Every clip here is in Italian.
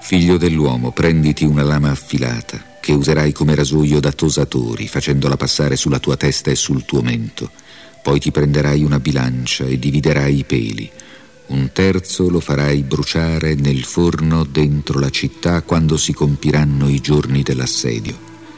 Figlio dell'uomo, prenditi una lama affilata, che userai come rasoio da tosatori, facendola passare sulla tua testa e sul tuo mento. Poi ti prenderai una bilancia e dividerai i peli. Un terzo lo farai bruciare nel forno dentro la città quando si compiranno i giorni dell'assedio.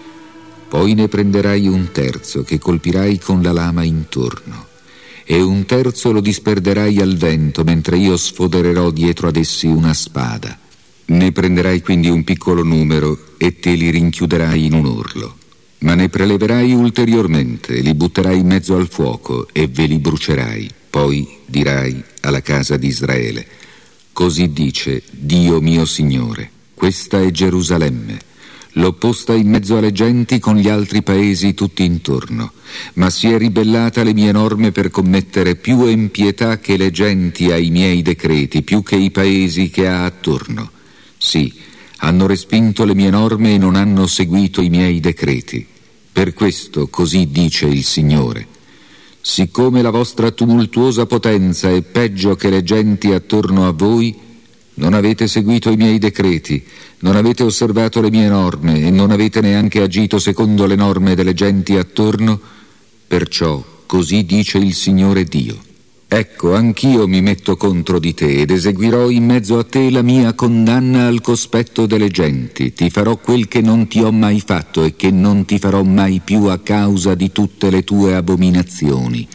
Poi ne prenderai un terzo che colpirai con la lama intorno, e un terzo lo disperderai al vento mentre io sfodererò dietro ad essi una spada. Ne prenderai quindi un piccolo numero e te li rinchiuderai in un orlo, ma ne preleverai ulteriormente, li butterai in mezzo al fuoco e ve li brucerai. Poi dirai alla casa di Israele: così dice Dio mio Signore, questa è Gerusalemme. L'ho posta in mezzo alle genti con gli altri paesi tutti intorno, ma si è ribellata alle mie norme per commettere più empietà che le genti ai miei decreti, più che i paesi che ha attorno. Sì, hanno respinto le mie norme e non hanno seguito i miei decreti. Per questo così dice il Signore: siccome la vostra tumultuosa potenza è peggio che le genti attorno a voi, non avete seguito i miei decreti, non avete osservato le mie norme e non avete neanche agito secondo le norme delle genti attorno, perciò così dice il Signore Dio: ecco, anch'io mi metto contro di te ed eseguirò in mezzo a te la mia condanna al cospetto delle genti. Ti farò quel che non ti ho mai fatto e che non ti farò mai più a causa di tutte le tue abominazioni.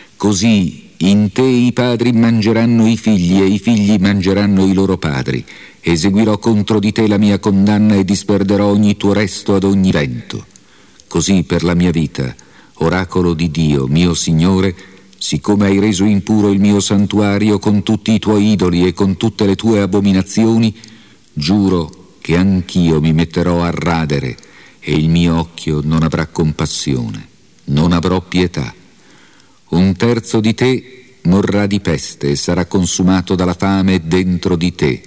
Così in te i padri mangeranno i figli e i figli mangeranno i loro padri. Eseguirò contro di te la mia condanna e disperderò ogni tuo resto ad ogni vento. Così per la mia vita, oracolo di Dio, mio Signore, siccome hai reso impuro il mio santuario con tutti i tuoi idoli e con tutte le tue abominazioni, giuro che anch'io mi metterò a radere e il mio occhio non avrà compassione, non avrò pietà. Un terzo di te morrà di peste e sarà consumato dalla fame dentro di te.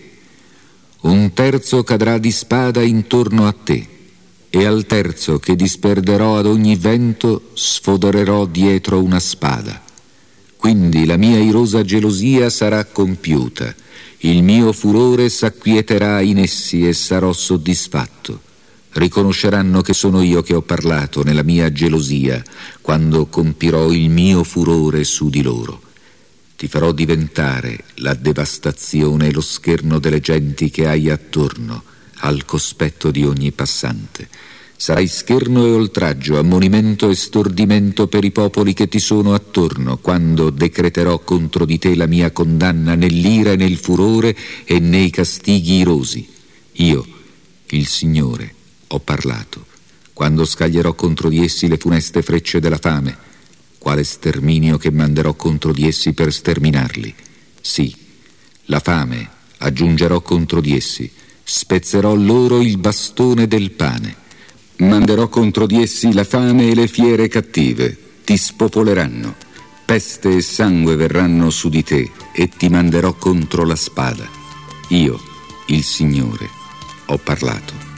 Un terzo cadrà di spada intorno a te, e al terzo che disperderò ad ogni vento sfodererò dietro una spada. Quindi la mia irosa gelosia sarà compiuta, il mio furore s'acquieterà in essi e sarò soddisfatto. Riconosceranno che sono io che ho parlato nella mia gelosia, quando compirò il mio furore su di loro. Ti farò diventare la devastazione e lo scherno delle genti che hai attorno, al cospetto di ogni passante. Sarai scherno e oltraggio, ammonimento e stordimento per i popoli che ti sono attorno, quando decreterò contro di te la mia condanna nell'ira e nel furore e nei castighi irosi. Io, il Signore, ho parlato, quando scaglierò contro di essi le funeste frecce della fame, quale sterminio che manderò contro di essi per sterminarli. Sì, la fame aggiungerò contro di essi, spezzerò loro il bastone del pane. Manderò contro di essi la fame e le fiere cattive, ti spopoleranno. Peste e sangue verranno su di te e ti manderò contro la spada. Io, il Signore, ho parlato.